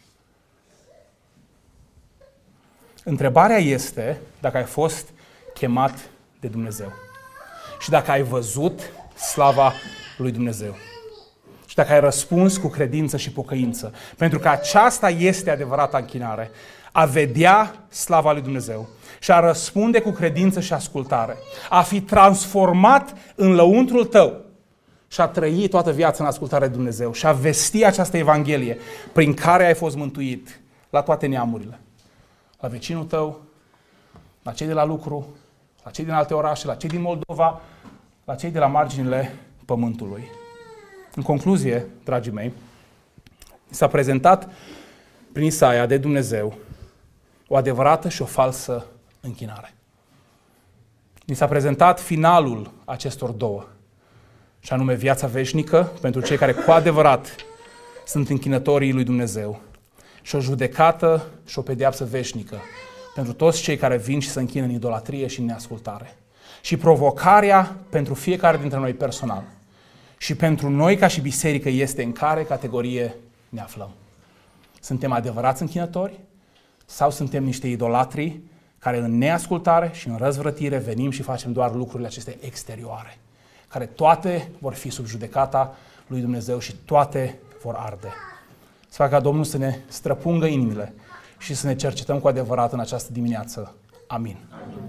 Întrebarea este dacă ai fost chemat de Dumnezeu și dacă ai văzut slava lui Dumnezeu și dacă ai răspuns cu credință și pocăință. Pentru că aceasta este adevărata închinare, a vedea slava lui Dumnezeu și a răspunde cu credință și ascultare, a fi transformat în lăuntrul tău și a trăi toată viața în ascultarea de Dumnezeu și a vesti această Evanghelie prin care ai fost mântuit la toate neamurile. La vecinul tău, la cei de la lucru, la cei din alte orașe, la cei din Moldova, la cei de la marginile pământului. În concluzie, dragii mei, s-a prezentat prin Isaia de Dumnezeu o adevărată și o falsă închinare. Ni s-a prezentat finalul acestor două, și anume viața veșnică pentru cei care cu adevărat sunt închinătorii lui Dumnezeu și o judecată și o pedeapsă veșnică pentru toți cei care vin și se închină în idolatrie și în neascultare. Și provocarea pentru fiecare dintre noi personal și pentru noi ca și biserică este în care categorie ne aflăm. Suntem adevărați închinători sau suntem niște idolatri care în neascultare și în răzvrătire venim și facem doar lucrurile acestea exterioare, care toate vor fi sub judecata lui Dumnezeu și toate vor arde. Să facă ca Domnul să ne străpungă inimile și să ne cercetăm cu adevărat în această dimineață. Amin.